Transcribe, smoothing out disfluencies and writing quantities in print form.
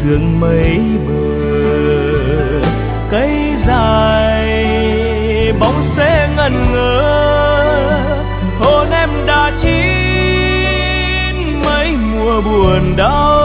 sương mây bờ. Cây dài bóng sẽ ngẩn ngơ, hôn em đã chín mấy mùa buồn đau.